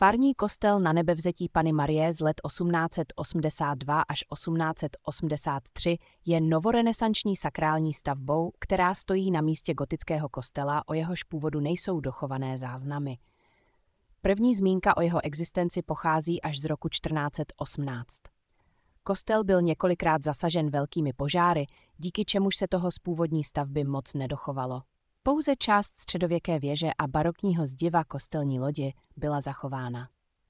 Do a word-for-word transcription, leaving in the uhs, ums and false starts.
Farní kostel Nanebevzetí Panny Marie z let osmnáct set osmdesát dva až osmnáct set osmdesát tři je novorenesanční sakrální stavbou, která stojí na místě gotického kostela, o jehož původu nejsou dochované záznamy. První zmínka o jeho existenci pochází až z roku čtrnáct set osmnáct. Kostel byl několikrát zasažen velkými požáry, díky čemuž se toho z původní stavby moc nedochovalo. Pouze část středověké věže a barokního zdiva kostelní lodi byla zachována.